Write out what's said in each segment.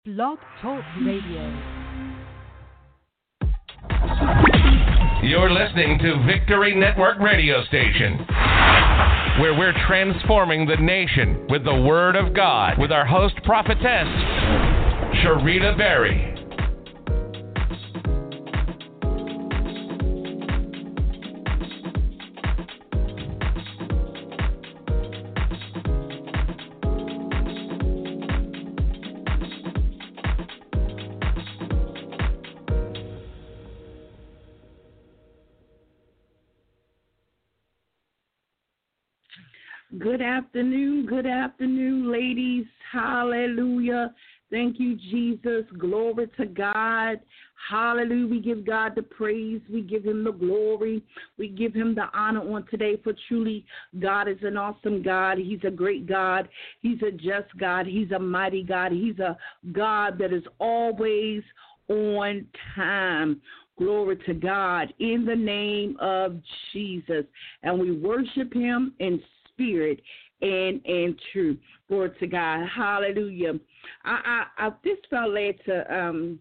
Blog Talk Radio. You're listening to Victory Network Radio Station, where we're transforming the nation with the Word of God with our host prophetess, Sharita Berry. Good afternoon, ladies. Hallelujah. Thank you, Jesus. Glory to God. Hallelujah. We give God the praise. We give him the glory. We give him the honor on today, for truly God is an awesome God. He's a great God. He's a just God. He's a mighty God. He's a God that is always on time. Glory to God in the name of Jesus. And we worship him in spirit and in truth. Glory to God. Hallelujah. I just felt led to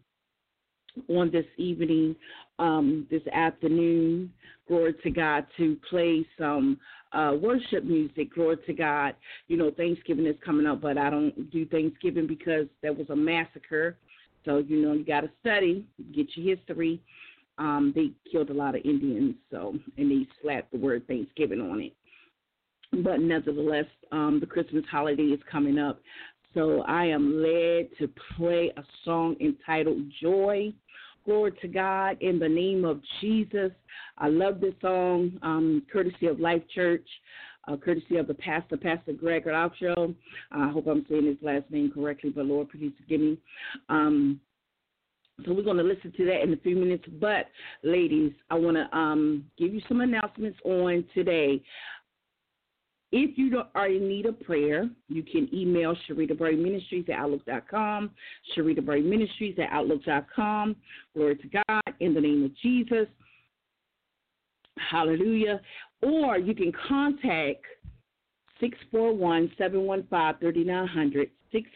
on this evening, this afternoon, glory to God, to play some worship music. Glory to God. You know, Thanksgiving is coming up, but I don't do Thanksgiving because there was a massacre. So, you know, you got to study, get your history. They killed a lot of Indians, so, and they slapped the word Thanksgiving on it. But nevertheless, the Christmas holiday is coming up. So I am led to play a song entitled Joy. Glory to God in the name of Jesus. I love this song, courtesy of Life Church, courtesy of the Pastor Greg Raucho. I hope I'm saying his last name correctly, but Lord, please forgive me. So we're going to listen to that in a few minutes. But, ladies, I want to give you some announcements on today. If you are in need of prayer, you can email Sharita Berry Ministries at Outlook.com, Sharita Berry Ministries at Outlook.com. Glory to God in the name of Jesus. Hallelujah. Or you can contact 641-715-3900,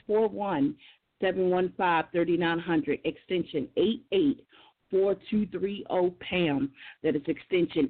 641-715-3900, extension 884230-PAM. That is extension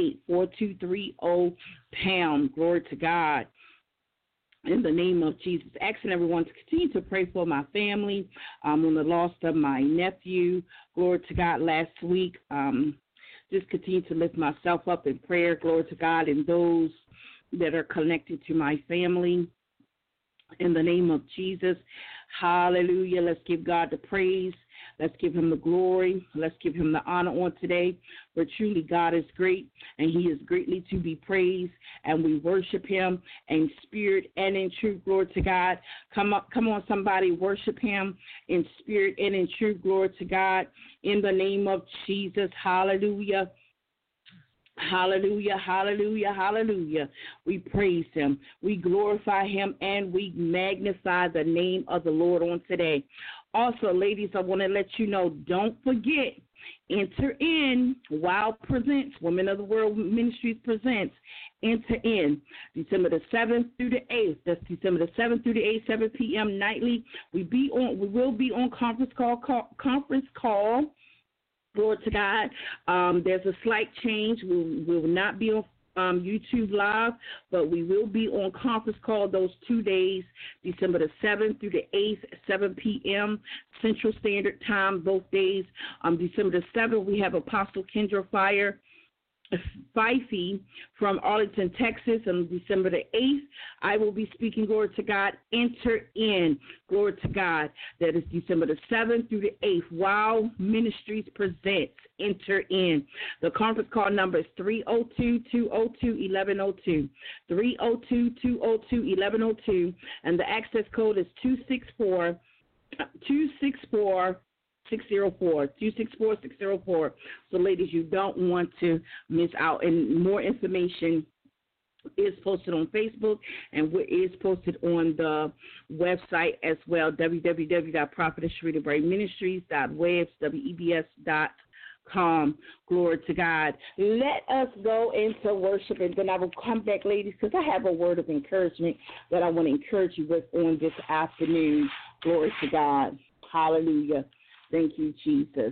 884230-PAM. Glory to God. In the name of Jesus, asking everyone to continue to pray for my family on the loss of my nephew. Glory to God last week. Just continue to lift myself up in prayer. Glory to God and those that are connected to my family. In the name of Jesus. Hallelujah. Let's give God the praise. Let's give him the glory. Let's give him the honor on today. For truly God is great, and he is greatly to be praised, and we worship him in spirit and in truth. Glory to God. Come on, somebody, worship him in spirit and in truth. Glory to God. In the name of Jesus. Hallelujah. Hallelujah, hallelujah, hallelujah. We praise him, we glorify him, and we magnify the name of the Lord on today. Also, ladies, I want to let you know, don't forget, enter in WOW Presents, Women of the World Ministries Presents, enter in December the 7th through the 8th. That's December the 7th through the 8th, 7 p.m. nightly. We will be on conference call. Glory to God. There's a slight change. We will not be on YouTube Live, but we will be on conference call those 2 days, December the 7th through the 8th, 7 p.m. Central Standard Time, both days. December the 7th, we have Apostle Kendra Fifey from Arlington, Texas. On December the 8th, I will be speaking. Glory to God. Enter in. Glory to God. That is December the 7th through the 8th. WOW Ministries presents. Enter in. The conference call number is 302-202-1102. 302-202-1102. And the access code is 264-604. 264-604. So, ladies, you don't want to miss out. And more information is posted on Facebook and is posted on the website as well, www.prophetessSharitaBerryMinistries.webs.com. Glory to God. Let us go into worship, and then I will come back, ladies, because I have a word of encouragement that I want to encourage you with on this afternoon. Glory to God. Hallelujah. Thank you, Jesus.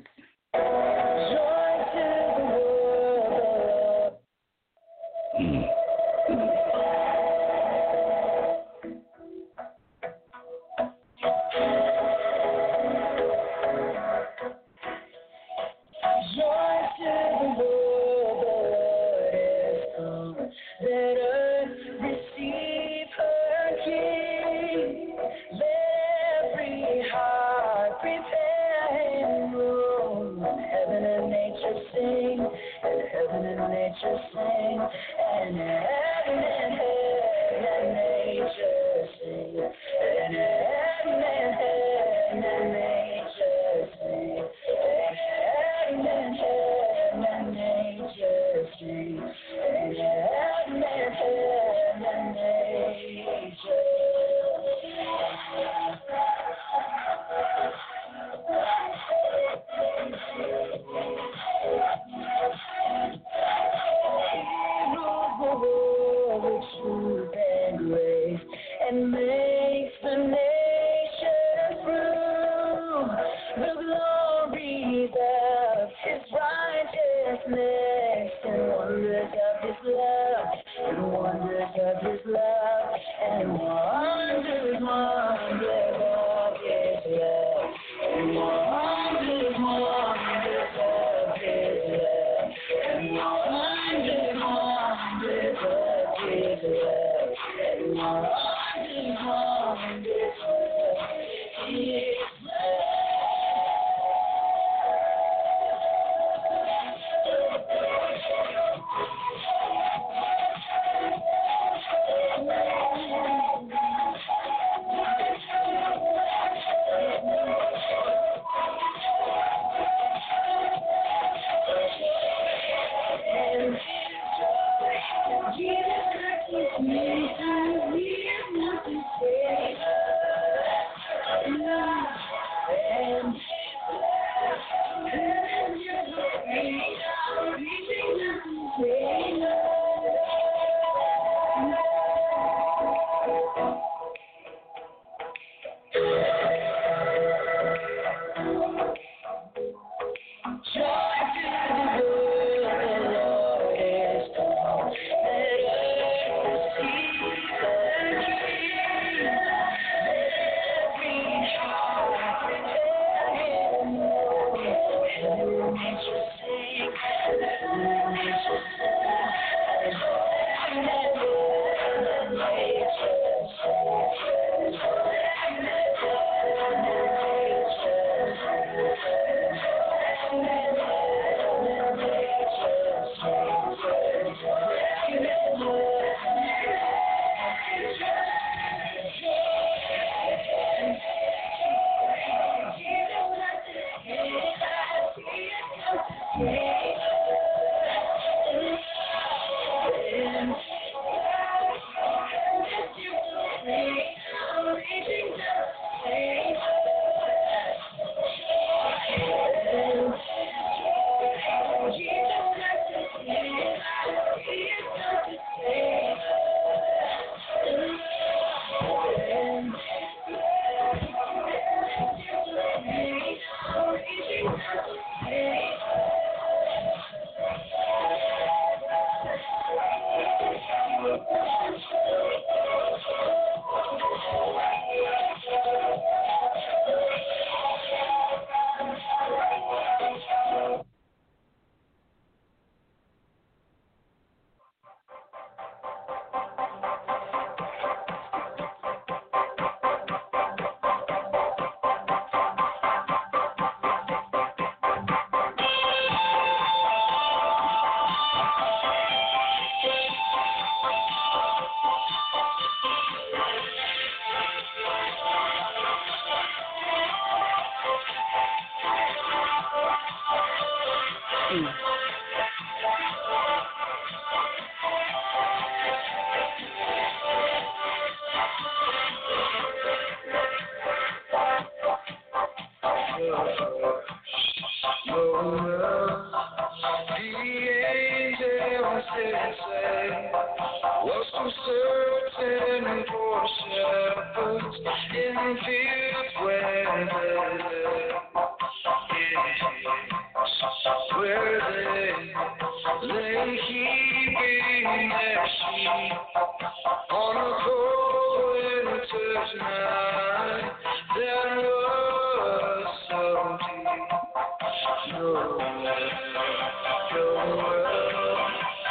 Certain for shepherds in fields where where they lay keeping their sheep on a cold winter's night that was so deep. Nowhere, nowhere,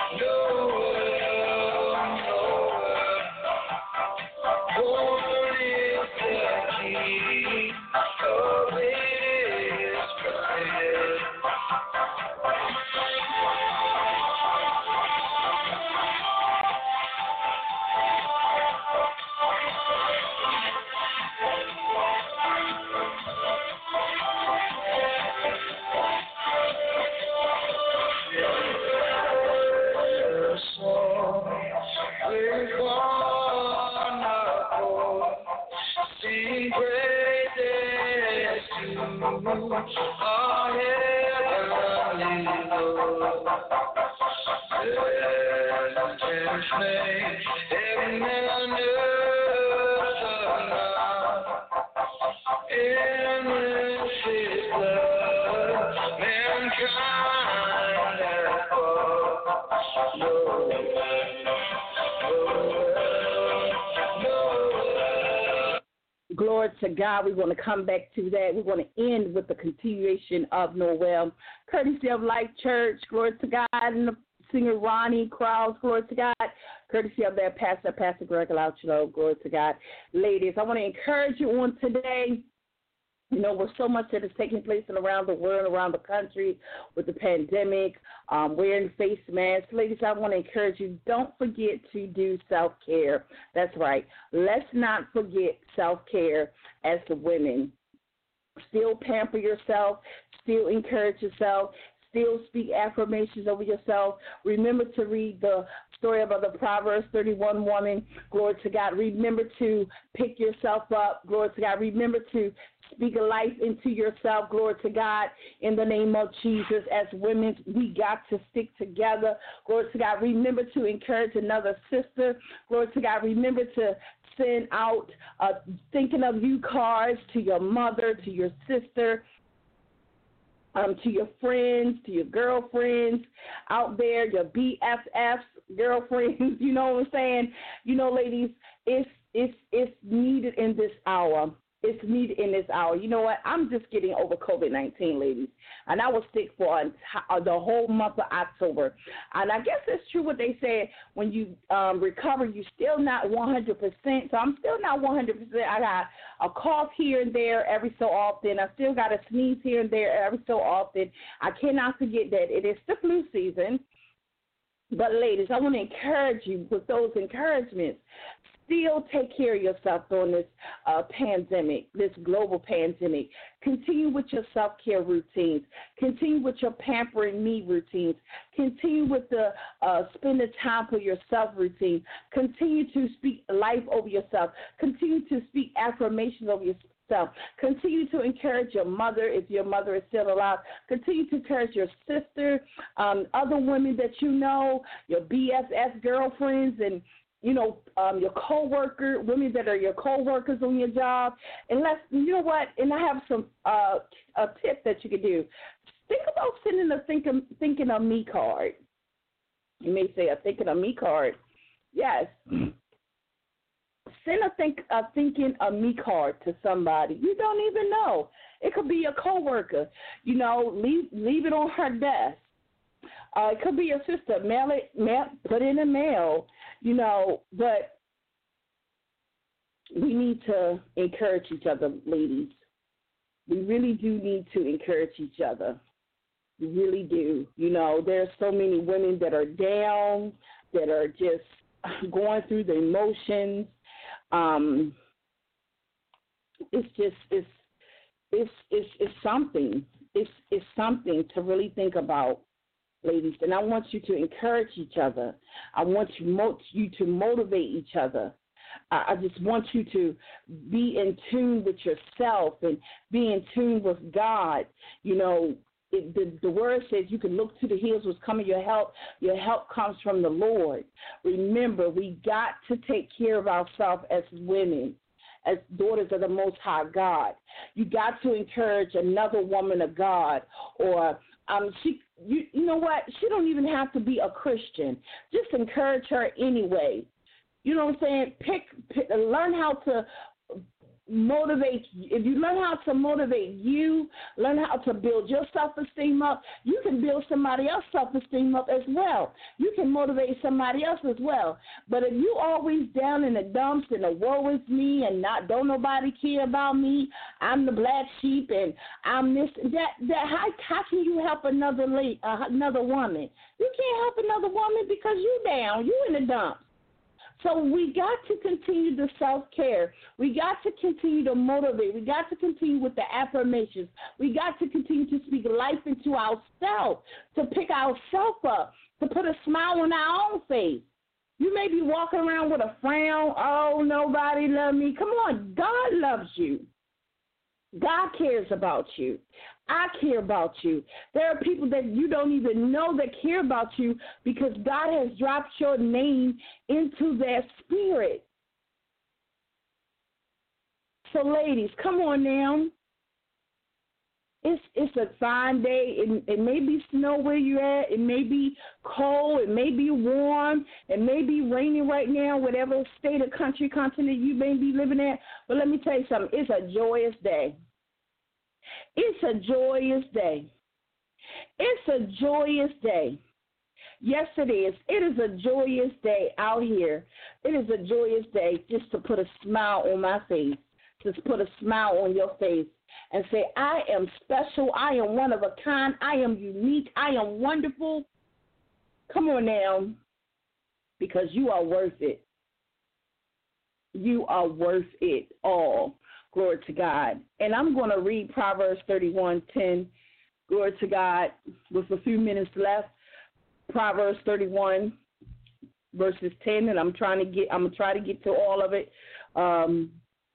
nowhere, nowhere. Born is the key of His prayer. Sing praises to our heavenly Lord. Let Him make heaven and earth alive. In His blood, mankind hath bought. Nowhere, nowhere. Glory to God. We're going to come back to that. We're going to end with the continuation of Noel, courtesy of Life Church. Glory to God. And the singer Ronnie Krause. Glory to God. Courtesy of their Pastor Greg Lauchelo. Glory to God. Ladies, I want to encourage you on today. You know, with so much that is taking place around the world, around the country, with the pandemic, wearing face masks. Ladies, I want to encourage you, don't forget to do self-care. That's right. Let's not forget self-care as the women. Still pamper yourself. Still encourage yourself. Still speak affirmations over yourself. Remember to read the story about the Proverbs 31 woman. Glory to God. Remember to pick yourself up. Glory to God. Remember to speak a life into yourself. Glory to God. In the name of Jesus, as women, we got to stick together. Glory to God. Remember to encourage another sister. Glory to God. Remember to send out thinking of you cards to your mother, to your sister, to your friends, to your girlfriends out there, your BFFs, girlfriends, you know what I'm saying? You know, ladies, it's needed in this hour. It's needed in this hour. You know what? I'm just getting over COVID-19, ladies. And I was sick for the whole month of October. And I guess it's true what they say. When you recover, you're still not 100%. So I'm still not 100%. I got a cough here and there every so often. I still got a sneeze here and there every so often. I cannot forget that it is the flu season. But, ladies, I want to encourage you with those encouragements. Still take care of yourself during this pandemic, this global pandemic. Continue with your self-care routines. Continue with your pampering me routines. Continue with the spending time for yourself routine. Continue to speak life over yourself. Continue to speak affirmations over yourself. Continue to encourage your mother if your mother is still alive. Continue to encourage your sister, other women that you know, your BFF girlfriends, and you know, your co-worker, women that are your co-workers on your job. And you know what? And I have some a tip that you could do. Think about sending a thinking of me card. You may say a thinking of me card. Yes. Send a thinking of me card to somebody you don't even know. It could be a co-worker. You know, leave it on her desk. It could be your sister. Put it in the mail. You know, but we need to encourage each other, ladies. We really do need to encourage each other. We really do. You know, there's so many women that are down, that are just going through the emotions. It's something. It's something to really think about, ladies. And I want you to encourage each other. I want you to motivate each other. I just want you to be in tune with yourself and be in tune with God. You know, the word says you can look to the hills what's coming your help. Your help comes from the Lord. Remember, we got to take care of ourselves as women. as daughters of the Most High God. You got to encourage another woman of God, or you know what? She don't even have to be a Christian. Just encourage her anyway. You know what I'm saying? Learn how to motivate. If you learn how to motivate you, learn how to build your self-esteem up, you can build somebody else's self-esteem up as well. You can motivate somebody else as well. But if you always down in the dumps and the woe is me and don't nobody care about me, I'm the black sheep and I'm this, how can you help another woman? You can't help another woman because you down, you in the dumps. So we got to continue the self-care. We got to continue to motivate. We got to continue with the affirmations. We got to continue to speak life into ourselves, to pick ourselves up, to put a smile on our own face. You may be walking around with a frown. Oh, nobody loves me. Come on, God loves you. God cares about you. I care about you. There are people that you don't even know that care about you because God has dropped your name into their spirit. So, ladies, come on now. It's a fine day. It may be snow where you're at. It may be cold. It may be warm. It may be raining right now, whatever state or country, continent you may be living in. But let me tell you something. It's a joyous day. It's a joyous day. It's a joyous day. Yes, it is. It is a joyous day out here. It is a joyous day just to put a smile on my face, just put a smile on your face and say, I am special. I am one of a kind. I am unique. I am wonderful. Come on now, because you are worth it. You are worth it all. Glory to God. And I'm going to read Proverbs 31:10. Glory to God. With a few minutes left. Proverbs 31 verses 10, and I'm going to try to get to all of it. 10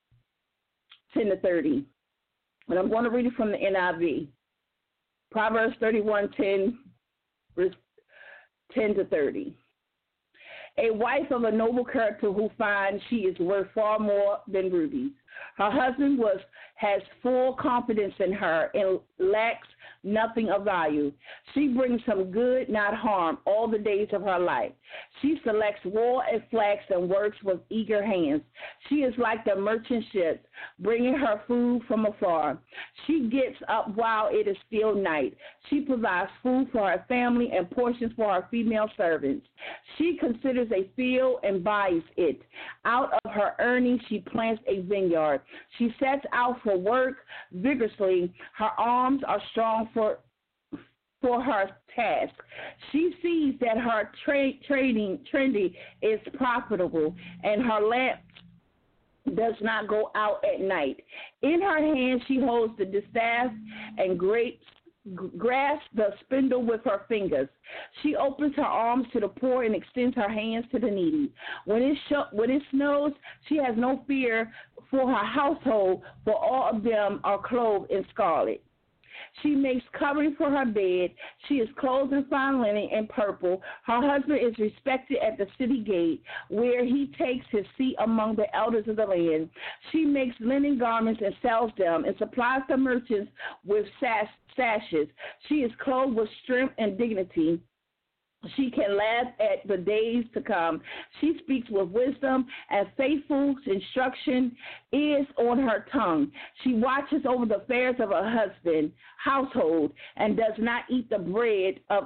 to 30. And I'm going to read it from the NIV. Proverbs 31:10, verse 10 to 30. A wife of a noble character who finds she is worth far more than rubies. Her husband has full confidence in her and lacks nothing of value. She brings him good, not harm, all the days of her life. She selects wool and flax and works with eager hands. She is like the merchant ships, bringing her food from afar. She gets up while it is still night. She provides food for her family and portions for her female servants. She considers a field and buys it. Out of her earnings, she plants a vineyard. She sets out for work vigorously. Her arms are strong for her task. She sees that her trading is profitable, and her lamp does not go out at night. In her hand she holds the distaff and grasps the spindle with her fingers. She opens her arms to the poor and extends her hands to the needy. When it snows, she has no fear for her household, for all of them are clothed in scarlet. She makes covering for her bed. She is clothed in fine linen and purple. Her husband is respected at the city gate, where he takes his seat among the elders of the land. She makes linen garments and sells them, and supplies the merchants with sashes. She is clothed with strength and dignity. She can laugh at the days to come. She speaks with wisdom, and faithful instruction is on her tongue. She watches over the affairs of her husband's household and does not eat the bread of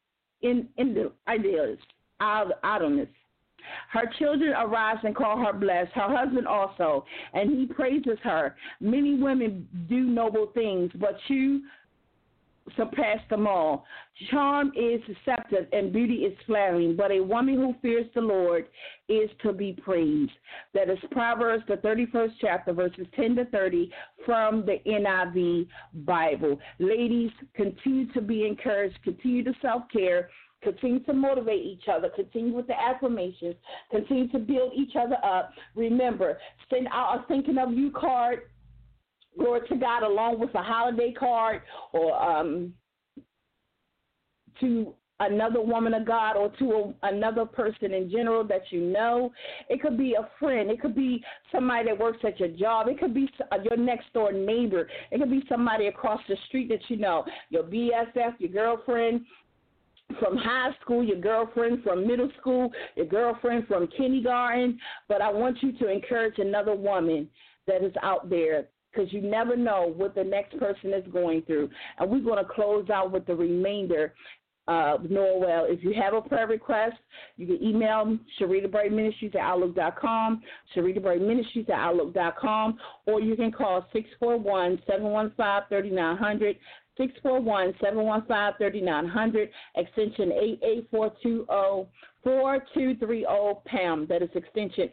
idleness. Her children arise and call her blessed, her husband also, and he praises her. Many women do noble things, but you surpass them all. Charm is deceptive and beauty is flattering, but a woman who fears the Lord is to be praised. That is Proverbs, the 31st chapter, verses 10 to 30 from the NIV Bible. Ladies, continue to be encouraged, continue to self-care, continue to motivate each other, continue with the affirmations, continue to build each other up. Remember, send out a thinking of you card, glory to God, along with a holiday card or to another woman of God or to another person in general that you know. It could be a friend. It could be somebody that works at your job. It could be your next door neighbor. It could be somebody across the street that you know, your BFF, your girlfriend from high school, your girlfriend from middle school, your girlfriend from kindergarten. But I want you to encourage another woman that is out there, because you never know what the next person is going through. And we're going to close out with the remainder of Noel. If you have a prayer request, you can email SharitaBrightMinistries@outlook.com, SharitaBrightMinistries@outlook.com, or you can call 641-715-3900, 641-715-3900, extension 88420, 4230 pound. That is extension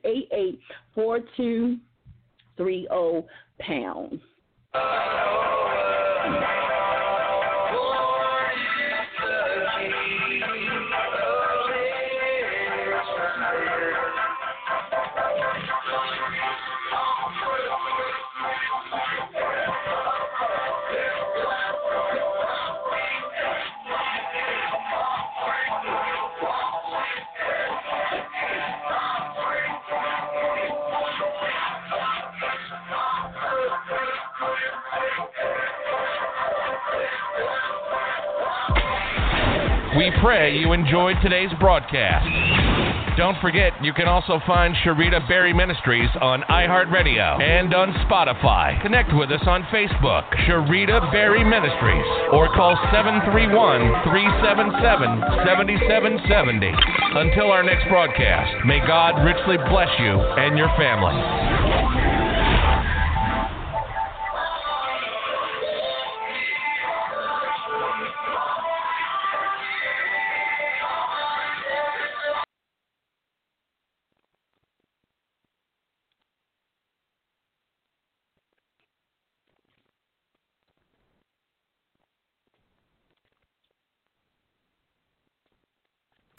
884230 pound. We pray you enjoyed today's broadcast. Don't forget, you can also find Sharita Berry Ministries on iHeartRadio and on Spotify. Connect with us on Facebook, Sharita Berry Ministries, or call 731-377-7770. Until our next broadcast, may God richly bless you and your family.